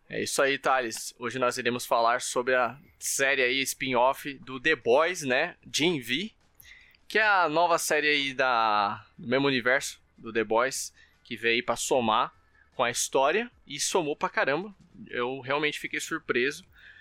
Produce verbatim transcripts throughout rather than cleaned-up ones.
É isso aí, Thales. Hoje nós iremos falar sobre a série aí, spin-off do The Boys, né? Gen V, que é a nova série aí da, do mesmo universo do The Boys, que veio aí pra somar com a história e somou pra caramba. Eu realmente fiquei surpreso,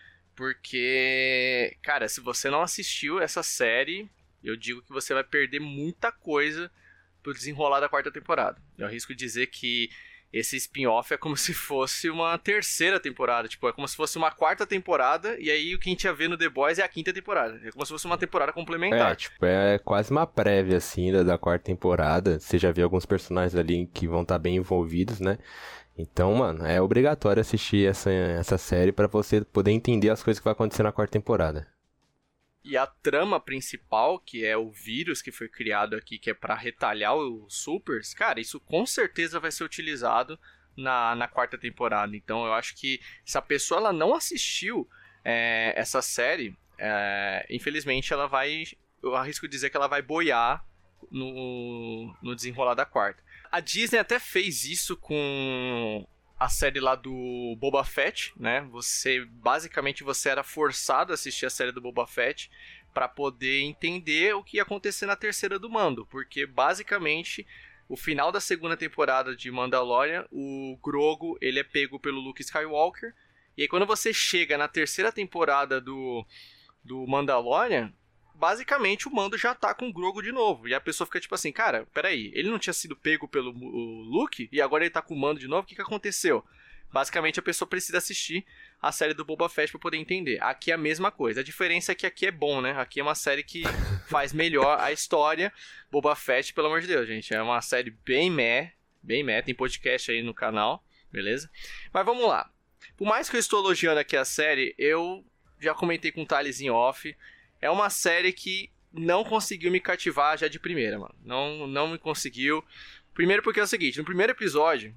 porque, cara, se você não assistiu essa série, eu digo que você vai perder muita coisa pro desenrolar da quarta temporada. Eu arrisco dizer que esse spin-off é como se fosse uma terceira temporada, tipo, é como se fosse uma quarta temporada, e aí o que a gente ia ver no The Boys é a quinta temporada. É como se fosse uma temporada complementar. É, tipo, é quase uma prévia, assim, da, da quarta temporada. Você já viu alguns personagens ali que vão estar bem envolvidos, né? Então, mano, é obrigatório assistir essa, essa série pra você poder entender as coisas que vai acontecer na quarta temporada. E a trama principal, que é o vírus que foi criado aqui, que é pra retalhar os supers, cara, isso com certeza vai ser utilizado na, na quarta temporada. Então eu acho que se a pessoa ela não assistiu é, essa série, é, infelizmente ela vai, eu arrisco dizer que ela vai boiar no, no desenrolar da quarta. A Disney até fez isso com a série lá do Boba Fett, né? Você, basicamente, você era forçado a assistir a série do Boba Fett para poder entender o que ia acontecer na terceira do Mando, porque, basicamente, o final da segunda temporada de Mandalorian, o Grogu, ele é pego pelo Luke Skywalker, e aí quando você chega na terceira temporada do, do Mandalorian, basicamente o Mando já tá com o Grogu de novo. E a pessoa fica tipo assim, cara, peraí, ele não tinha sido pego pelo Luke e agora ele tá com o Mando de novo? O que que aconteceu? Basicamente a pessoa precisa assistir a série do Boba Fett pra poder entender. Aqui é a mesma coisa. A diferença é que aqui é bom, né? Aqui é uma série que faz melhor a história. Boba Fett, pelo amor de Deus, gente. É uma série bem meh, bem meh. Tem podcast aí no canal, beleza? Mas vamos lá. Por mais que eu estou elogiando aqui a série, eu já comentei com o Thales em off. É uma série que não conseguiu me cativar já de primeira, mano. Não, não me conseguiu. Primeiro porque é o seguinte, no primeiro episódio,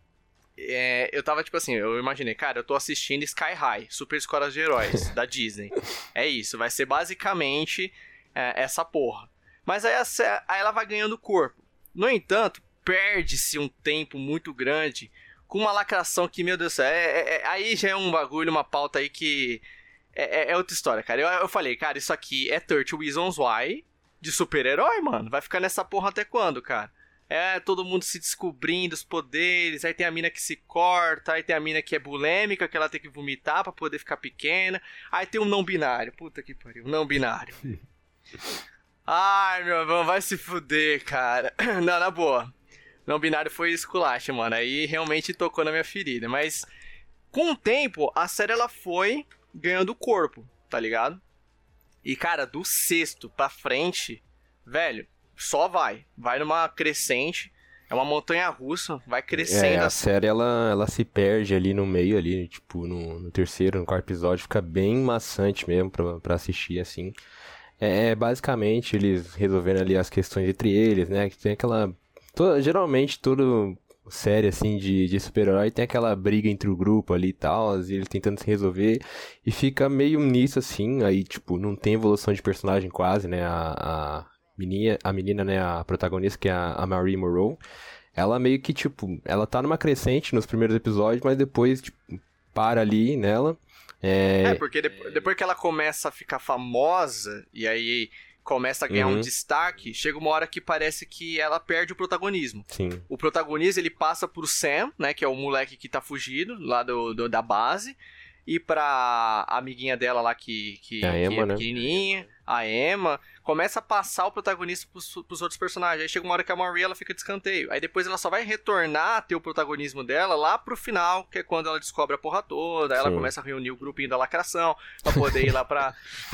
é, eu tava tipo assim, eu imaginei, cara, eu tô assistindo Sky High, Super Escolas de Heróis, da Disney. É isso, vai ser basicamente é, essa porra. Mas aí, a, aí ela vai ganhando corpo. No entanto, perde-se um tempo muito grande com uma lacração que, meu Deus do céu, é, é, é, aí já é um bagulho, uma pauta aí que... É, é outra história, cara. Eu, eu falei, cara, isso aqui é thirty Reasons Why de super-herói, mano. Vai ficar nessa porra até quando, cara? É todo mundo se descobrindo os poderes. Aí tem a mina que se corta. Aí tem a mina que é bulêmica, que ela tem que vomitar pra poder ficar pequena. Aí tem um não binário. Puta que pariu, não binário. Ai, meu irmão, vai se fuder, cara. Não, na boa. Não binário foi esculacho, mano. Aí realmente tocou na minha ferida. Mas com o tempo, a série ela foi ganhando corpo, tá ligado? E, cara, do sexto pra frente, velho, só vai. Vai numa crescente. É uma montanha russa, vai crescendo. É, a assim. série, ela, ela se perde ali no meio, ali, tipo, no, no terceiro, no quarto episódio. Fica bem maçante mesmo pra, pra assistir, assim. É, basicamente, eles resolvendo ali as questões entre eles, né? Que tem aquela... Toda, geralmente, todo... série, assim, de, de super-herói, tem aquela briga entre o grupo ali e tal, e ele tentando se resolver, e fica meio nisso, assim, aí, tipo, não tem evolução de personagem quase, né, a, a menina, a menina, né, a protagonista, que é a, a Marie Monroe, ela meio que, tipo, ela tá numa crescente nos primeiros episódios, mas depois, tipo, para ali nela. É, é porque depois, depois que ela começa a ficar famosa, e aí... começa a ganhar uhum. um destaque, chega uma hora que parece que ela perde o protagonismo. Sim. O protagonismo, ele passa pro Sam, né, que é o moleque que tá fugido lá do, do da base, e pra amiguinha dela lá que, que, a que Emma, é né? pequenininha, a Emma, começa a passar o protagonismo pros, pros outros personagens. Aí chega uma hora que a Marie, ela fica de escanteio. Aí depois ela só vai retornar a ter o protagonismo dela lá pro final, que é quando ela descobre a porra toda. Aí ela começa a reunir o grupinho da lacração pra poder ir lá pra...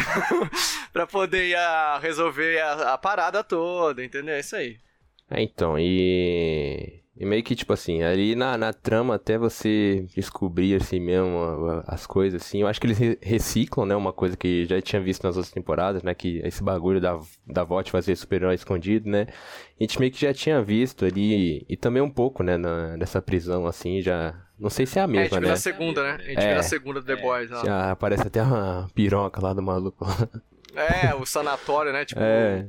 pra poder ir a resolver a, a parada toda, entendeu? É isso aí. É, então, e... E meio que, tipo assim, ali na, na trama, até você descobrir, assim, mesmo as coisas, assim, eu acho que eles reciclam, né, uma coisa que já tinha visto nas outras temporadas, né, que esse bagulho da, da VOT fazer super-herói escondido, né, a gente meio que já tinha visto ali, e também um pouco, né, na, nessa prisão, assim, já... Não sei se é a mesma, né? É, a gente né? viu na segunda, né? A gente é, viu na segunda do The Boys. Ó. Já aparece até uma piroca lá do maluco. É, o sanatório, né? Tipo... É...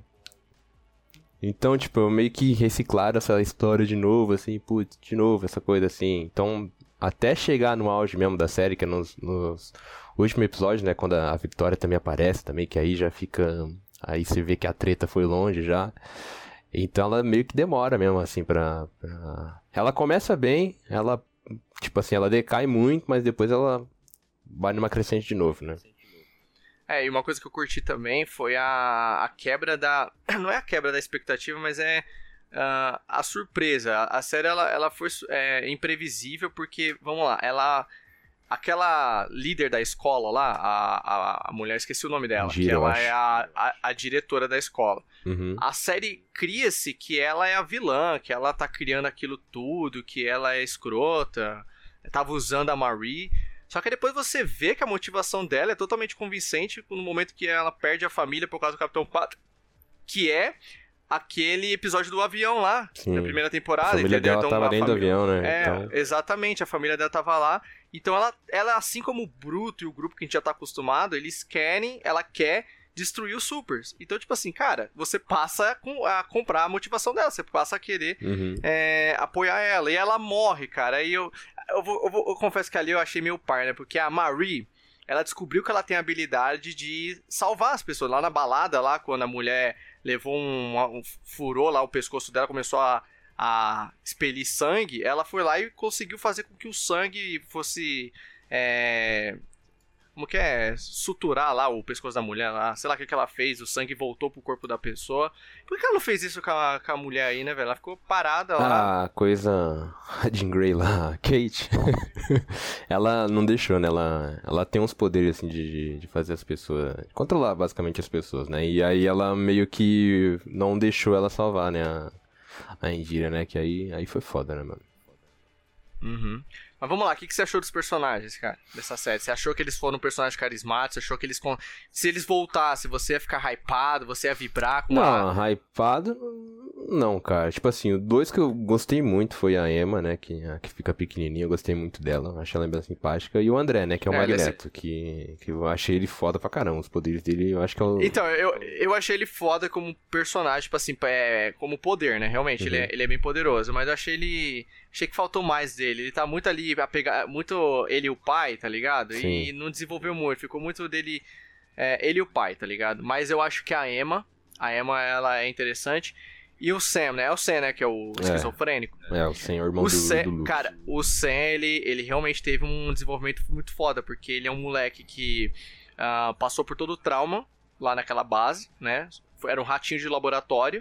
Então, tipo, eu meio que reciclaram essa história de novo, assim, putz, de novo, essa coisa assim. Então, até chegar no auge mesmo da série, que é nos, nos últimos episódios, né, quando a Victoria também aparece também, que aí já fica, aí você vê que a treta foi longe já, então ela meio que demora mesmo, assim, pra, pra... ela começa bem, ela, tipo assim, ela decai muito, mas depois ela vai numa crescente de novo, né. É, e uma coisa que eu curti também foi a, a quebra da... Não é a quebra da expectativa, mas é uh, a surpresa. A série, ela, ela foi é, imprevisível porque, vamos lá, ela... Aquela líder da escola lá, a, a, a mulher, esqueci o nome dela, Gira, que ela eu é a, a, a diretora da escola. Uhum. A série cria-se que ela é a vilã, que ela tá criando aquilo tudo, que ela é escrota, tava usando a Marie... Só que depois você vê que a motivação dela é totalmente convincente no momento que ela perde a família por causa do Capitão Pátria, que é aquele episódio do avião lá, Sim. na primeira temporada. A família entendeu? dela Então, tava a dentro do família... avião, né? É, então... exatamente, a família dela tava lá. Então ela, ela, assim como o Bruto e o grupo que a gente já tá acostumado, eles querem, ela quer destruir os Supers. Então, tipo assim, cara, você passa a, com, a comprar a motivação dela, você passa a querer Uhum. é, apoiar ela. E ela morre, cara. Aí eu, eu, vou, eu, vou, eu confesso que ali eu achei meio par, né? Porque a Marie, ela descobriu que ela tem a habilidade de salvar as pessoas. Lá na balada, lá, quando a mulher levou um, um furou lá o pescoço dela, começou a, a expelir sangue, ela foi lá e conseguiu fazer com que o sangue fosse... É... Como que é? Suturar lá o pescoço da mulher lá. Sei lá o que, que ela fez. O sangue voltou pro corpo da pessoa. Por que ela não fez isso com a, com a mulher aí, né, velho? Ela ficou parada lá. A coisa... A Jean Grey lá, a Kate. Ela não deixou, né? Ela, ela tem uns poderes, assim, de, de fazer as pessoas... Controlar, basicamente, as pessoas, né? E aí ela meio que não deixou ela salvar, né? A, a Indira, né? Que aí, aí foi foda, né, mano? Uhum. Mas vamos lá, o que, que você achou dos personagens, cara, dessa série? Você achou que eles foram personagens carismáticos? Você achou que eles... Se eles voltassem, você ia ficar hypado? Você ia vibrar com Não, a... hypado... Não, cara. Tipo assim, o dois que eu gostei muito foi a Emma, né? Que, a que fica pequenininha. Eu gostei muito dela. Achei ela bem simpática. E o André, né? Que é o É, Magneto. Que, que eu achei ele foda pra caramba. Os poderes dele, eu acho que é o... Então, eu, eu achei ele foda como personagem, tipo assim, é, como poder, né? Realmente, Uhum. ele, é, ele é bem poderoso. Mas eu achei ele... Achei que faltou mais dele. Ele tá muito ali, a pegar, muito ele e o pai, tá ligado? Sim. E não desenvolveu muito. Ficou muito dele... É, ele e o pai, tá ligado? Mas eu acho que a Emma... A Emma, ela é interessante... E o Sam, né? É o Sam, né? Que é o esquizofrênico. É, o Sam, o irmão o do, Sam, do Luke. Cara, o Sam, ele, ele realmente teve um desenvolvimento muito foda, porque ele é um moleque que uh, passou por todo o trauma lá naquela base, né? Era um ratinho de laboratório.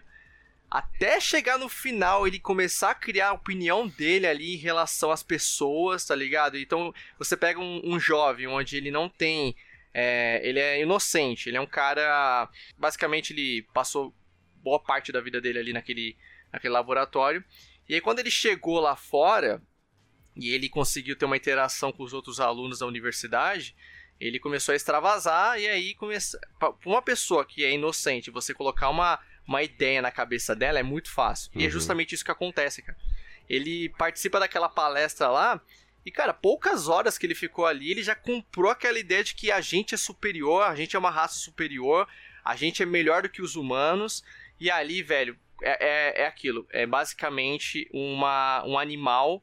Até chegar no final, ele começar a criar a opinião dele ali em relação às pessoas, tá ligado? Então, você pega um, um jovem onde ele não tem... É, ele é inocente, ele é um cara... Basicamente, ele passou... boa parte da vida dele ali naquele, naquele laboratório. E aí quando ele chegou lá fora, e ele conseguiu ter uma interação com os outros alunos da universidade, ele começou a extravasar, e aí começa... Pra uma pessoa que é inocente, você colocar uma, uma ideia na cabeça dela é muito fácil. Uhum. E é justamente isso que acontece, cara. Ele participa daquela palestra lá, e, cara, poucas horas que ele ficou ali, ele já comprou aquela ideia de que a gente é superior, a gente é uma raça superior, a gente é melhor do que os humanos. E ali, velho, é, é, é aquilo. É basicamente uma, um animal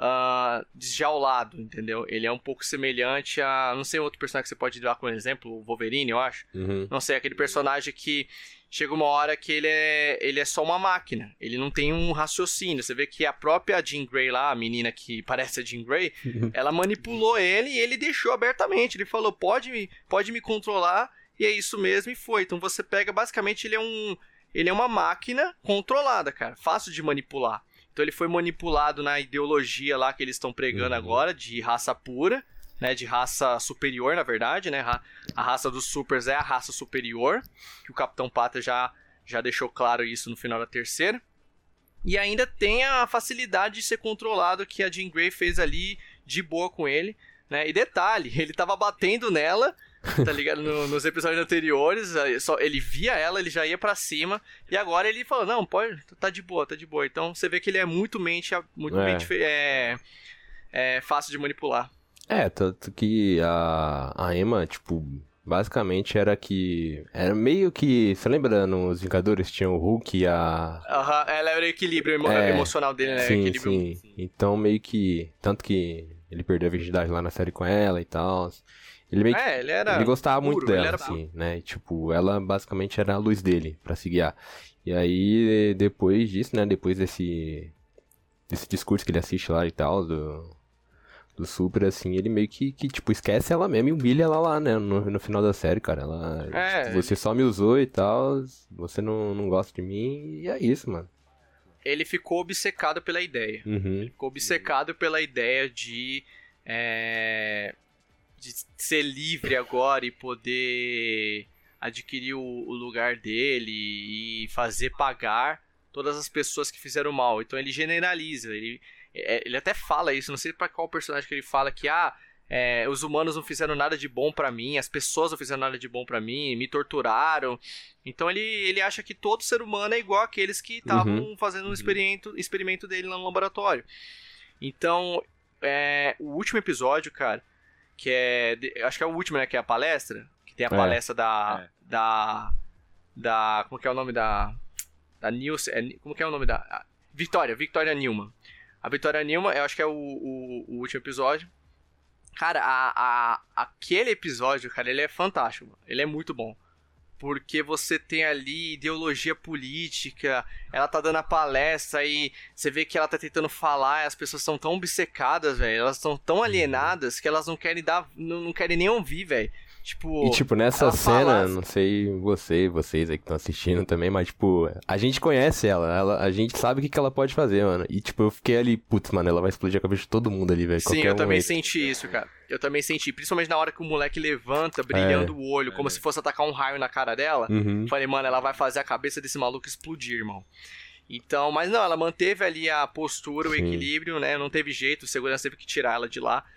uh, desjaulado, entendeu? Ele é um pouco semelhante a... Não sei outro personagem que você pode dar como exemplo, o Wolverine, eu acho. Uhum. Não sei, aquele personagem que chega uma hora que ele é, ele é só uma máquina. Ele não tem um raciocínio. Você vê que a própria Jean Grey lá, a menina que parece a Jean Grey, ela manipulou ele e ele deixou abertamente. Ele falou, pode, pode me controlar, e é isso mesmo, e foi. Então você pega, basicamente, ele é um... Ele é uma máquina controlada, cara. Fácil de manipular. Então ele foi manipulado na ideologia lá que eles estão pregando uhum. agora, de raça pura, né? De raça superior, na verdade, né? A raça dos supers é a raça superior, que o Capitão Pátria já, já deixou claro isso no final da terceira. E ainda tem a facilidade de ser controlado que a Jean Grey fez ali de boa com ele, né? E detalhe, ele tava batendo nela... tá ligado? No, nos episódios anteriores, só, ele via ela, ele já ia pra cima, e agora ele falou, não, pode, tá de boa, tá de boa. Então você vê que ele é muito mente, muito é. mente é, é fácil de manipular. É, tanto que a, a Emma, tipo, basicamente era que, era meio que, você lembra nos Vingadores tinha o Hulk e a... Aham, uhum, ela era o equilíbrio emo- é, emocional dele, né? Sim, equilíbrio... sim, então meio que, tanto que ele perdeu a virgindade lá na série com ela e tal. Ele meio que, É, ele era ele gostava puro, muito dela, ele era assim, né? E, tipo, ela basicamente era a luz dele pra se guiar. E aí, depois disso, né? Depois desse, desse discurso que ele assiste lá e tal, do, do Super, assim, ele meio que, que, tipo, esquece ela mesmo e humilha ela lá, né? No, no final da série, cara. Ela, É, tipo, você só me usou e tal, você não, não gosta de mim, e é isso, mano. ele ficou obcecado pela ideia. Uhum. Ficou obcecado pela ideia de, é, de ser livre agora e poder adquirir o, o lugar dele e fazer pagar todas as pessoas que fizeram mal. Então ele generaliza, ele, é, ele até fala isso, não sei pra qual personagem que ele fala que ah, é, os humanos não fizeram nada de bom pra mim, as pessoas não fizeram nada de bom pra mim, me torturaram. Então ele, ele acha que todo ser humano é igual àqueles que estavam Uhum. fazendo um experimento, experimento dele lá no laboratório. Então, é, o último episódio, cara, que é, de- acho que é o último, né, que é a palestra, que tem a É. palestra da, É. da, da, como que é o nome da, da Nilce, é, como que é o nome da, a- Victoria, Victoria Newman. A Victoria Newman, eu acho que é o, o, o último episódio. Cara, a, a, aquele episódio, cara, ele é fantástico, mano. Ele é muito bom. Porque você tem ali ideologia política, ela tá dando a palestra e você vê que ela tá tentando falar, e as pessoas estão tão obcecadas, velho. Elas estão tão alienadas que elas não querem dar, não, não querem nem ouvir, velho. Tipo, E, tipo, nessa ela cena, fala- não sei você, vocês aí que estão assistindo também, mas, tipo, a gente conhece ela, ela, a gente sabe o que, que ela pode fazer, mano. E, tipo, eu fiquei ali, putz, mano, ela vai explodir a cabeça de todo mundo ali, velho. Sim, qualquer eu também momento. senti isso, cara. Eu também senti, principalmente na hora que o moleque levanta, brilhando o olho, como É. se fosse atacar um raio na cara dela. Uhum. Falei, mano, ela vai fazer a cabeça desse maluco explodir, irmão. Então, mas não, ela manteve ali a postura, o Sim. equilíbrio, né? Não teve jeito, o segurança teve que tirar ela de lá.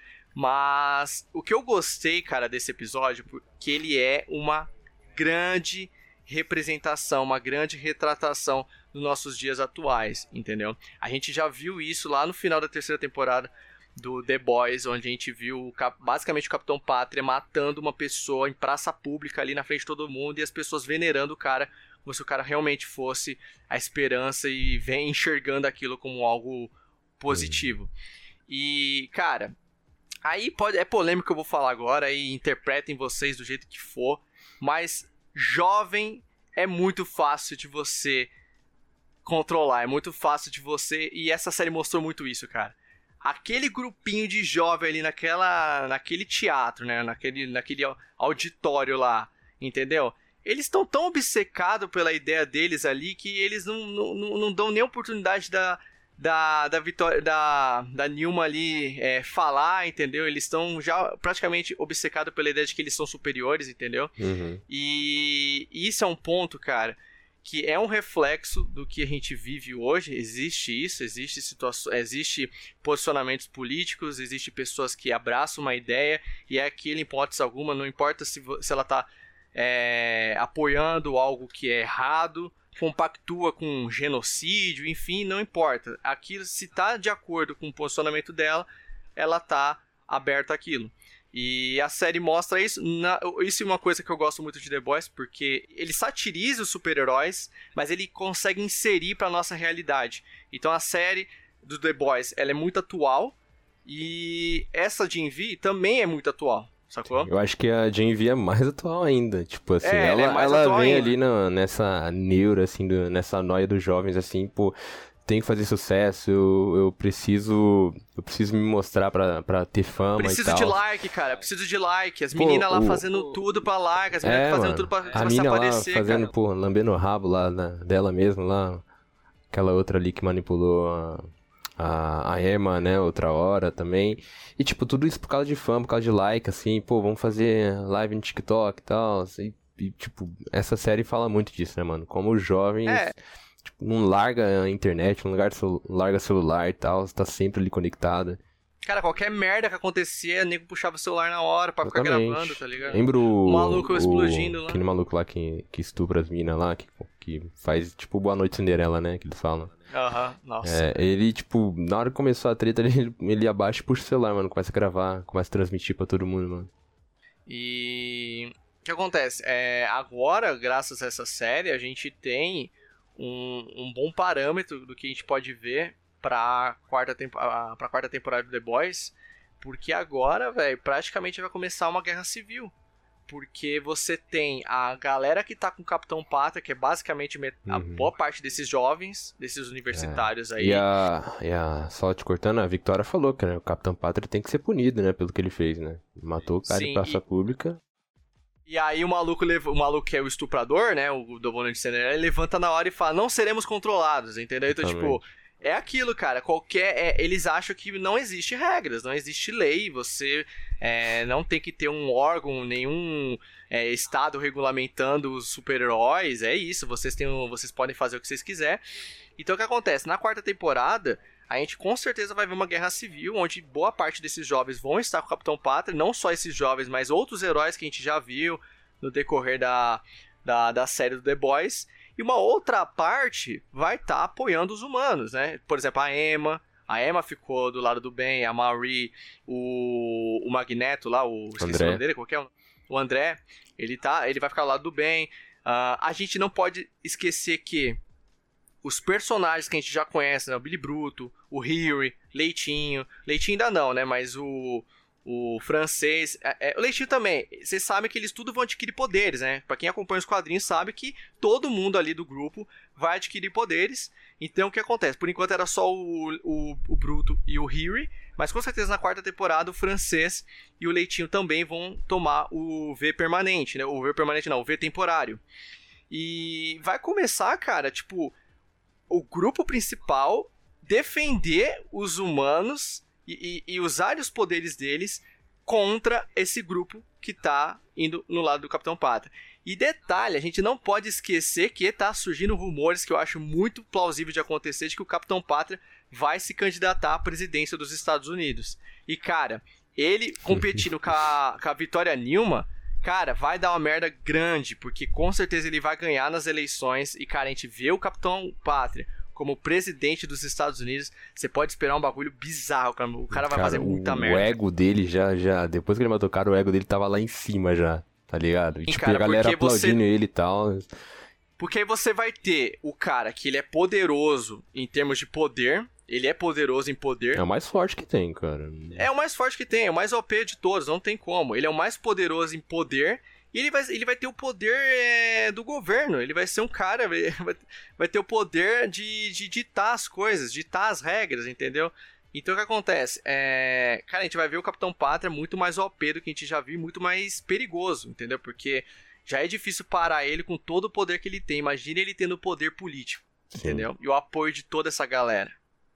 Mas o que eu gostei, cara, desse episódio, porque ele é uma grande representação, uma grande retratação dos nossos dias atuais, entendeu? A gente já viu isso lá no final da terceira temporada do The Boys, onde a gente viu o cap- basicamente o Capitão Pátria matando uma pessoa em praça pública ali na frente de todo mundo e as pessoas venerando o cara como se o cara realmente fosse a esperança e vem enxergando aquilo como algo positivo. E, cara, aí pode, é polêmico que eu vou falar agora e interpretem vocês do jeito que for, mas jovem é muito fácil de você controlar, é muito fácil de você, e essa série mostrou muito isso, cara. Aquele grupinho de jovem ali naquela, naquele teatro, né, naquele, naquele auditório lá, entendeu? Eles estão tão obcecados pela ideia deles ali que eles não, não, não, não dão nem oportunidade da, da, da Vitória, da, da Nilma ali é, falar, entendeu? Eles estão já praticamente obcecados pela ideia de que eles são superiores, entendeu? Uhum. E isso é um ponto, cara, que é um reflexo do que a gente vive hoje. Existe isso, existe situações, existe posicionamentos políticos, existe pessoas que abraçam uma ideia e é aquilo, em hipótese alguma, não importa se, vo- se ela tá é, apoiando algo que é errado, compactua com genocídio, enfim, não importa. Aquilo, se tá de acordo com o posicionamento dela, ela tá aberta àquilo. E a série mostra isso. Na, isso é uma coisa que eu gosto muito de The Boys, porque ele satiriza os super-heróis, mas ele consegue inserir pra nossa realidade. Então a série do The Boys, ela é muito atual, e essa de Envy também é muito atual, sacou? Eu acho que a Gen V é mais atual ainda. Tipo assim, É, ela ela, é mais ela atual vem ainda. ali na- nessa neura, assim, do- nessa noia dos jovens, assim, pô, tem que fazer sucesso, eu, eu preciso. Eu preciso me mostrar pra, pra ter fama e Preciso tal. de like, cara. Preciso de like. As Pô, meninas lá o- fazendo tudo pra like. As meninas É, fazendo mano, tudo pra, a pra se mina lá aparecer, fazendo, cara. pô, lambendo o rabo lá na- dela mesmo, lá. Aquela outra ali que manipulou a, a, a Emma, né, outra hora também. E, tipo, tudo isso por causa de fã, por causa de like, assim, pô, vamos fazer live no TikTok e tal. assim, E, tipo, essa série fala muito disso, né, mano? Como os jovens, É. tipo, não larga a internet, não larga, celu- larga celular e tal, você tá sempre ali conectado. Cara, qualquer merda que acontecia, o nego puxava o celular na hora pra ficar Exatamente. gravando, tá ligado? Lembra o... O maluco o- explodindo lá. Aquele maluco lá que, que estupra as minas lá, que, que faz, tipo, Boa Noite Cinderela, né, que eles falam. Aham, nossa. É, ele, tipo, na hora que começou a treta, ele, ele abaixa e puxa o celular, mano. Começa a gravar, começa a transmitir pra todo mundo, mano. E o que acontece? É, agora, graças a essa série, a gente tem um, um bom parâmetro do que a gente pode ver pra quarta, tempo, a- pra quarta temporada do The Boys. Porque agora, velho, praticamente vai começar uma guerra civil. Porque você tem a galera que tá com o Capitão Pátria, que é basicamente a uhum. boa parte desses jovens, desses universitários é. aí. E a, e a, só te cortando, a Victoria falou que né, o Capitão Pátria tem que ser punido, né, pelo que ele fez, né? Matou o cara Sim, em praça e, pública. E aí o maluco, o maluco que é o estuprador, né, o do Volante Cinderela, ele levanta na hora e fala, não seremos controlados, entendeu? Então, Exatamente. tipo... É aquilo, cara, qualquer... É, eles acham que não existe regras, não existe lei, você é, não tem que ter um órgão, nenhum é, estado regulamentando os super-heróis, é isso, vocês, têm um, vocês podem fazer o que vocês quiserem. Então o que acontece? Na quarta temporada, a gente com certeza vai ver uma guerra civil, onde boa parte desses jovens vão estar com o Capitão Pátria, não só esses jovens, mas outros heróis que a gente já viu no decorrer da, da, da série do The Boys. E uma outra parte vai estar tá apoiando os humanos, né? Por exemplo, a Emma. A Emma ficou do lado do bem, a Marie, o, o Magneto lá, o... Esqueci André. o nome dele, qual que é? O André, ele, tá, ele vai ficar do lado do bem. Uh, a gente não pode esquecer que os personagens que a gente já conhece, né? O Billy Bruto, o Huey, Leitinho. Leitinho ainda não, né? Mas o... O francês... É, é, o Leitinho também. Vocês sabem que eles tudo vão adquirir poderes, né? Pra quem acompanha os quadrinhos sabe que todo mundo ali do grupo vai adquirir poderes. Então o que acontece? Por enquanto era só o, o, o Bruto e o Huey. Mas com certeza na quarta temporada o francês e o Leitinho também vão tomar o V permanente, né? O V permanente não, o V temporário. E vai começar, cara, tipo... O grupo principal defender os humanos... E, e, e usar os poderes deles contra esse grupo que tá indo no lado do Capitão Pátria. E detalhe, a gente não pode esquecer que tá surgindo rumores que eu acho muito plausível de acontecer, de que o Capitão Pátria vai se candidatar à presidência dos Estados Unidos. E cara, ele competindo com a, com a Victoria Newman, cara, vai dar uma merda grande, porque com certeza ele vai ganhar nas eleições. E cara, a gente vê o Capitão Pátria como presidente dos Estados Unidos, você pode esperar um bagulho bizarro, cara. O cara vai cara, fazer muita o, merda. O ego dele já, já, depois que ele matou o cara, o ego dele tava lá em cima já, tá ligado? E, Sim, tipo, cara, a galera aplaudindo você... ele e tal. Porque aí você vai ter o cara que ele é poderoso em termos de poder, ele é poderoso em poder. É o mais forte que tem, cara. É o mais forte que tem, é o mais O P de todos, não tem como. Ele é o mais poderoso em poder... E ele vai, ele vai ter o poder é, do governo. Ele vai ser um cara... Vai, vai ter o poder de, de ditar as coisas, ditar as regras, entendeu? Então o que acontece? É, cara, a gente vai ver o Capitão Pátria muito mais O P do que a gente já viu, muito mais perigoso, entendeu? Porque já é difícil parar ele com todo o poder que ele tem. Imagina ele tendo poder político, Sim. entendeu? E o apoio de toda essa galera.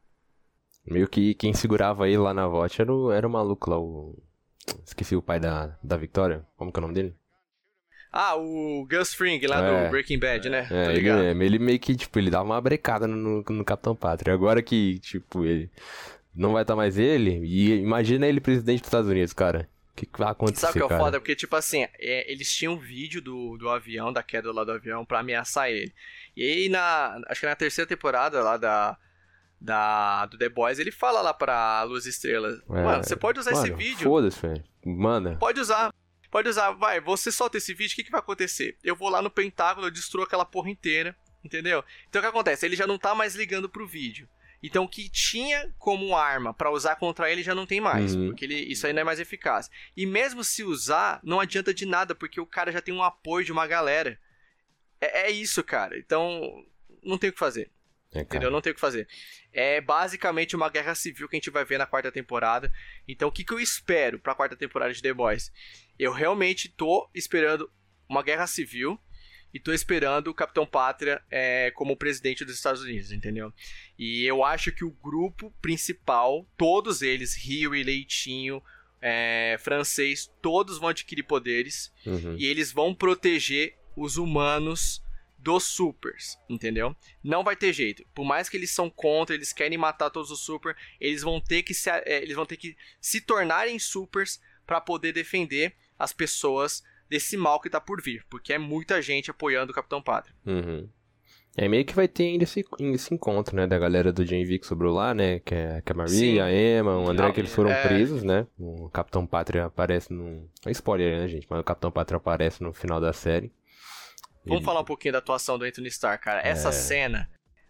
Meio que quem segurava ele lá na voz era o, era o maluco lá, o... Esqueci o pai da, da Victoria. Como que é o nome dele? Ah, o Gus Fring, lá é, do Breaking Bad, né? É, ele mesmo. Ele meio que, tipo, ele dava uma brecada no, no Capitão Pátria. Agora que, tipo, ele não vai estar mais ele, e imagina ele presidente dos Estados Unidos, cara. O que, que vai acontecer, Sabe o que é cara? foda? Porque, tipo assim, é, eles tinham um vídeo do, do avião, da queda lá do avião, pra ameaçar ele. E aí, na, acho que na terceira temporada lá da... Da, do The Boys, ele fala lá pra Luz Estrelas, é, mano, você pode usar mano, esse vídeo. Foda-se, velho. Manda. Pode usar. Pode usar, vai, você solta esse vídeo, o que, que vai acontecer? Eu vou lá no Pentágono, eu destruo aquela porra inteira, entendeu? Então o que acontece? Ele já não tá mais ligando pro vídeo. Então o que tinha como arma pra usar contra ele já não tem mais, uhum. porque ele, isso aí não é mais eficaz. E mesmo se usar, não adianta de nada, porque o cara já tem um apoio de uma galera. É, é isso, cara. Então, não tem o que fazer. É, entendeu? Não tem o que fazer. É basicamente uma guerra civil que a gente vai ver na quarta temporada. Então o que, que eu espero pra quarta temporada de The Boys? Eu realmente tô esperando uma guerra civil e tô esperando o Capitão Pátria é, como presidente dos Estados Unidos, entendeu? E eu acho que o grupo principal, todos eles, Huey, Leitinho, é, francês, todos vão adquirir poderes uhum. e eles vão proteger os humanos dos supers, entendeu? Não vai ter jeito. Por mais que eles são contra, eles querem matar todos os super, eles vão ter que se, é, eles vão ter que se tornarem supers para poder defender as pessoas desse mal que tá por vir, porque é muita gente apoiando o Capitão Pátria. Uhum. É meio que vai ter ainda esse, esse encontro, né, da galera do Gen V que sobrou lá, né, que é, que é a Marie, Sim. a Emma, o André, Não, que eles foram é... presos, né, o Capitão Pátria aparece no... É spoiler, né, gente, mas o Capitão Pátria aparece no final da série. Vamos Ele... falar um pouquinho da atuação do Anthony Starr, cara. Essa é... cena,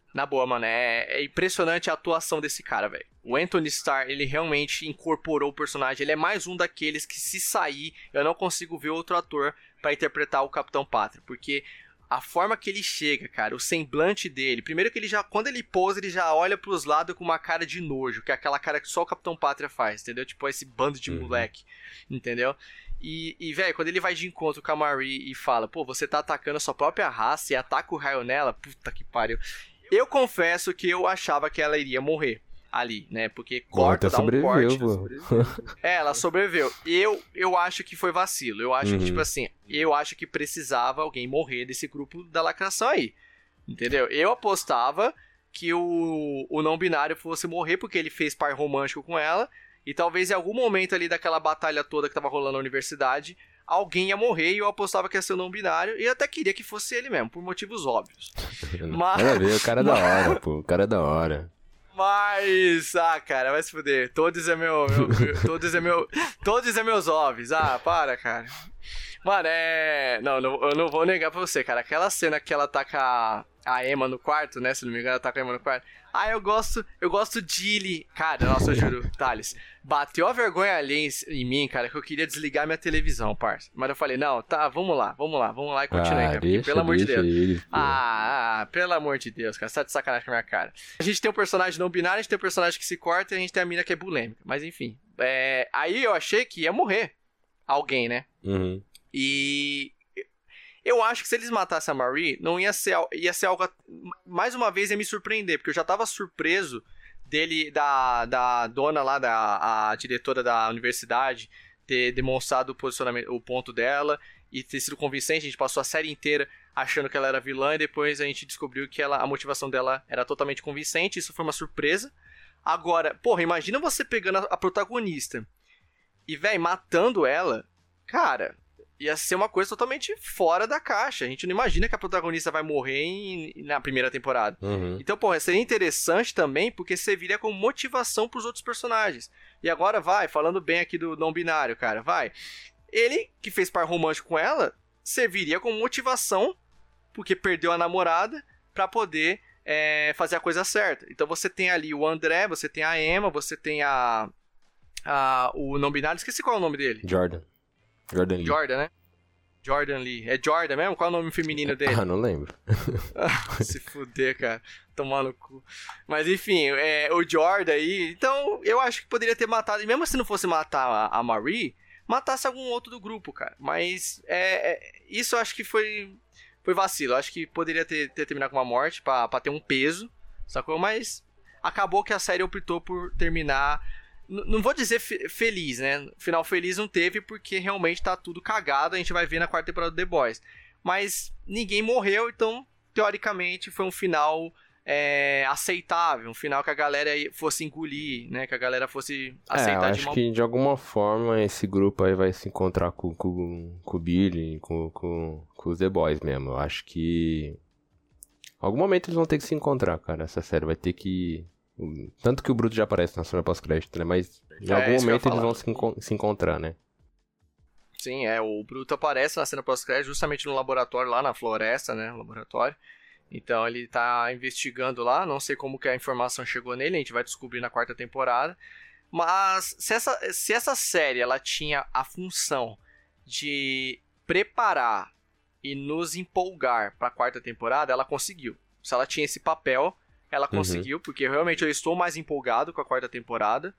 Na boa, mano, é, é impressionante a atuação desse cara, velho. O Anthony Starr, ele realmente incorporou o personagem. Ele é mais um daqueles que, se sair, eu não consigo ver outro ator pra interpretar o Capitão Pátria. Porque a forma que ele chega, cara, o semblante dele... Primeiro que ele já, quando ele pousa, ele já olha pros lados com uma cara de nojo. Que é aquela cara que só o Capitão Pátria faz, entendeu? Tipo, esse bando de uhum. moleque, entendeu? E, e velho, quando ele vai de encontro com a Marie e fala... Pô, você tá atacando a sua própria raça e ataca o raio nela? Puta que pariu... Eu confesso que eu achava que ela iria morrer ali, né? Porque corta, dá um corte. É, ela sobreviveu. Eu, eu acho que foi vacilo. Eu acho uhum. que, tipo assim, eu acho que precisava alguém morrer desse grupo da lacração aí. Entendeu? Eu apostava que o, o não-binário fosse morrer porque ele fez par romântico com ela. E talvez em algum momento ali daquela batalha toda que tava rolando na universidade, alguém ia morrer e eu apostava que ia ser o não-binário. E eu até queria que fosse ele mesmo, por motivos óbvios. Mas... Olha ver, o cara é da hora, pô. O cara é da hora. Mas, ah, cara, vai se fuder. Todos é meu, meu, meu todos é meu, todos é meus óbvios. Ah, para, cara. Mano, é... Não, não, eu não vou negar pra você, cara. Aquela cena que ela tá com a, a Emma no quarto, né? Se não me engano, ela tá com a Emma no quarto. Ah, eu gosto, eu gosto de ele. Cara, nossa, eu juro, Thales. Bateu a vergonha ali em, em mim, cara, que eu queria desligar minha televisão, parça. Mas eu falei, não, tá, vamos lá, vamos lá, vamos lá e continue, ah, cara. Porque, deixa, pelo amor de Deus. Ele, ah, ah, pelo amor de Deus, cara, você tá de sacanagem com a minha cara. A gente tem um personagem não binário, a gente tem um personagem que se corta e a gente tem a mina que é bulêmica. Mas enfim, é... aí eu achei que ia morrer alguém, né? Uhum. E... eu acho que se eles matassem a Marie, não ia ser, ia ser algo... Mais uma vez ia me surpreender, porque eu já tava surpreso dele, da, da dona lá, da a diretora da universidade, ter demonstrado o posicionamento, o ponto dela e ter sido convincente. A gente passou a série inteira achando que ela era vilã e depois a gente descobriu que ela, a motivação dela era totalmente convincente. Isso foi uma surpresa. Agora, porra, imagina você pegando a, a protagonista e, véi, matando ela. Cara... ia ser uma coisa totalmente fora da caixa. A gente não imagina que a protagonista vai morrer em, na primeira temporada. Uhum. Então, pô, seria interessante também, porque serviria como motivação pros outros personagens. E agora vai, falando bem aqui do não-binário, cara, vai. Ele, que fez par romântico com ela, serviria como motivação, porque perdeu a namorada, pra poder é, fazer a coisa certa. Então você tem ali o André, você tem a Emma, você tem a, a o não-binário, esqueci qual é o nome dele. Jordan. Jordan Lee. Jordan, né? Jordan Lee. É Jordan mesmo? Qual é o nome feminino dele? Ah, não lembro. Se fuder, cara. Tomar no cu. Mas enfim, é, o Jordan aí... Então, eu acho que poderia ter matado... E mesmo se não fosse matar a, a Marie, matasse algum outro do grupo, cara. Mas é, é, isso eu acho que foi, foi vacilo. Eu acho que poderia ter, ter terminado com uma morte pra, pra ter um peso, sacou? Mas acabou que a série optou por terminar... Não vou dizer fe- feliz, né? Final feliz não teve porque realmente tá tudo cagado. A gente vai ver na quarta temporada do The Boys. Mas ninguém morreu, então, teoricamente, foi um final é, aceitável. Um final que a galera fosse engolir, né? Que a galera fosse aceitar é, eu de acho uma... que de alguma forma esse grupo aí vai se encontrar com, com, com o Billy, com, com, com os The Boys mesmo. Eu acho que... em algum momento eles vão ter que se encontrar, cara. Essa série vai ter que... Tanto que o Bruto já aparece na cena pós-crédito, né? Mas em é, algum momento eles vão se, enco- se encontrar, né? Sim, é. O Bruto aparece na cena pós-crédito justamente no laboratório, lá na floresta, né? No laboratório. Então ele tá investigando lá. Não sei como que a informação chegou nele. A gente vai descobrir na quarta temporada. Mas se essa, se essa série ela tinha a função de preparar e nos empolgar pra quarta temporada, ela conseguiu. Se ela tinha esse papel... ela conseguiu, uhum. porque realmente eu estou mais empolgado com a quarta temporada.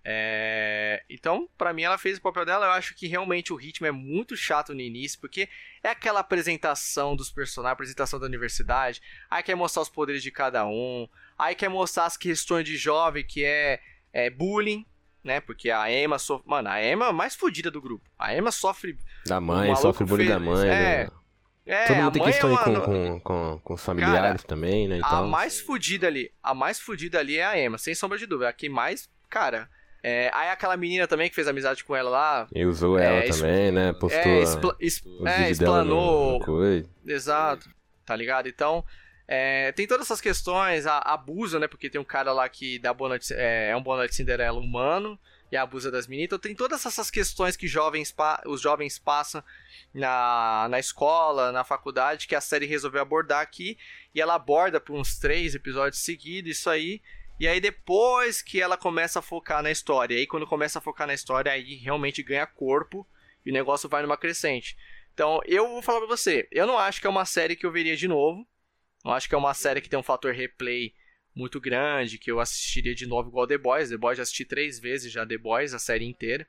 É... Então, pra mim, ela fez o papel dela. Eu acho que realmente o ritmo é muito chato no início, porque é aquela apresentação dos personagens, apresentação da universidade. Aí quer mostrar os poderes de cada um. Aí quer mostrar as questões de jovem, que é, é bullying, né? Porque a Emma sofre... Mano, a Emma é a mais fodida do grupo. A Emma sofre... da mãe, sofre bullying fez... da mãe, é... né? É, todo mundo tem questão é uma... com, com, com, com os familiares, cara, também, né? A mais fodida ali, a mais fodida ali é a Emma, sem sombra de dúvida. A que mais, cara... É... Aí aquela menina também que fez amizade com ela lá... E usou ela é, também, exp... né? Postou é, expl... Exp... é explanou... coisa. Exato, tá ligado? Então, é... tem todas essas questões, a... abuso, né? Porque tem um cara lá que dá boa noite... é... é um boa noite Cinderela humano... e abusa das meninas. Então tem todas essas questões que jovens os jovens passam na, na escola, na faculdade, que a série resolveu abordar aqui. E ela aborda por uns três episódios seguidos isso aí. E aí depois que ela começa a focar na história. E aí quando começa a focar na história, aí realmente ganha corpo e o negócio vai numa crescente. Então eu vou falar pra você, eu não acho que é uma série que eu veria de novo. Não acho que é uma série que tem um fator replay muito grande, que eu assistiria de novo igual The Boys. The Boys já assisti três vezes já The Boys, a série inteira.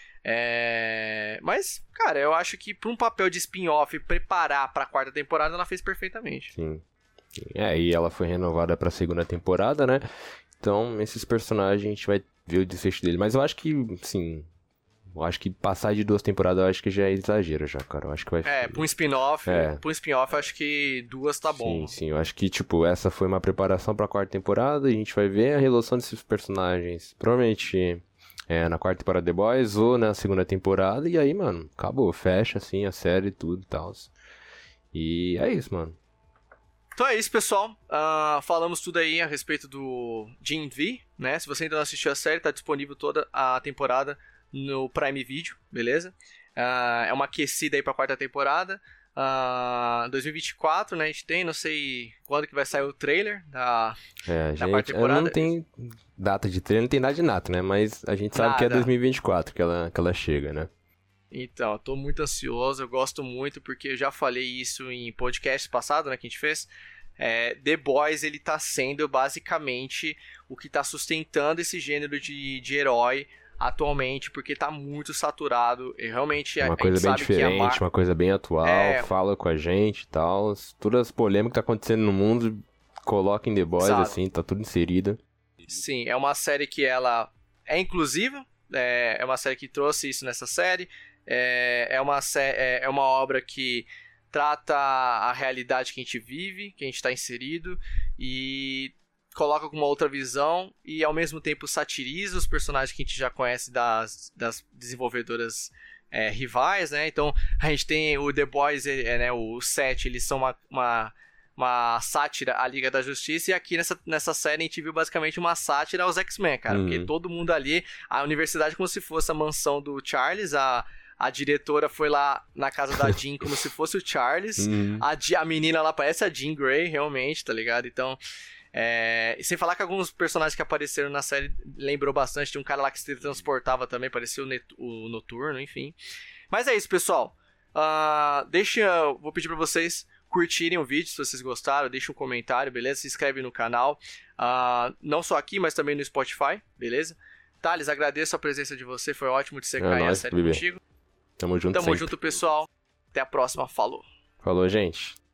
É... Mas, cara, eu acho que para um papel de spin-off preparar para a quarta temporada, ela fez perfeitamente. Sim. É, e ela foi renovada para a segunda temporada, né? Então, esses personagens a gente vai ver o desfecho dele. Mas eu acho que, sim... Eu acho que passar de duas temporadas eu acho que já é exagero já, cara. Eu acho que vai... É, pra um spin-off, é. pra um spin-off eu acho que duas tá bom. Sim, sim. Eu acho que, tipo, essa foi uma preparação pra quarta temporada. E a gente vai ver a resolução desses personagens. Provavelmente é, na quarta temporada The Boys ou na segunda temporada. E aí, mano, acabou. Fecha, assim, a série e tudo e tal. E é isso, mano. Então é isso, pessoal. Uh, falamos tudo aí a respeito do Gen V, né? Se você ainda não assistiu a série, tá disponível toda a temporada no Prime Video, beleza? Uh, é uma aquecida aí pra quarta temporada. Uh, dois mil e vinte e quatro, né? A gente tem, não sei quando que vai sair o trailer da, é, da gente, quarta temporada. Não tem data de trailer, não tem nada de nada, né? Mas a gente sabe nada. Que é dois mil e vinte e quatro que ela, que ela chega, né? Então, eu tô muito ansioso, eu gosto muito, porque eu já falei isso em podcast passado, né, que a gente fez. É, The Boys, ele tá sendo basicamente o que tá sustentando esse gênero de, de herói atualmente, porque tá muito saturado. E realmente uma a, coisa a bem diferente, Mar... uma coisa bem atual, é... fala com a gente e tal. Todas as polêmicas que tá acontecendo no mundo, coloca em The Boys, Exato. Assim, tá tudo inserido. Sim, é uma série que ela é inclusiva, é, é uma série que trouxe isso nessa série, é, é, uma, é, é uma obra que trata a realidade que a gente vive, que a gente tá inserido, e coloca com uma outra visão e ao mesmo tempo satiriza os personagens que a gente já conhece das, das desenvolvedoras é, rivais, né? Então a gente tem o The Boys, é, né, o Sete, eles são uma, uma, uma sátira à Liga da Justiça, e aqui nessa, nessa série a gente viu basicamente uma sátira aos X-Men, cara, uhum. Porque todo mundo ali, a universidade como se fosse a mansão do Charles, a A diretora foi lá na casa da Jean como se fosse o Charles. Uhum. A, a menina lá parece a Jean Grey, realmente, tá ligado? Então, é... sem falar que alguns personagens que apareceram na série lembrou bastante. Tinha um cara lá que se transportava também, parecia o, Net... o Noturno, enfim. Mas é isso, pessoal. Uh, deixa... Vou pedir pra vocês curtirem o vídeo, se vocês gostaram. Deixa um comentário, beleza? Se inscreve no canal. Uh, não só aqui, mas também no Spotify, beleza? Thales, agradeço a presença de você. Foi ótimo de você é cair nóis, a série bebê. contigo. Tamo junto Tamo sempre. junto, pessoal. Até a próxima. Falou. Falou, gente.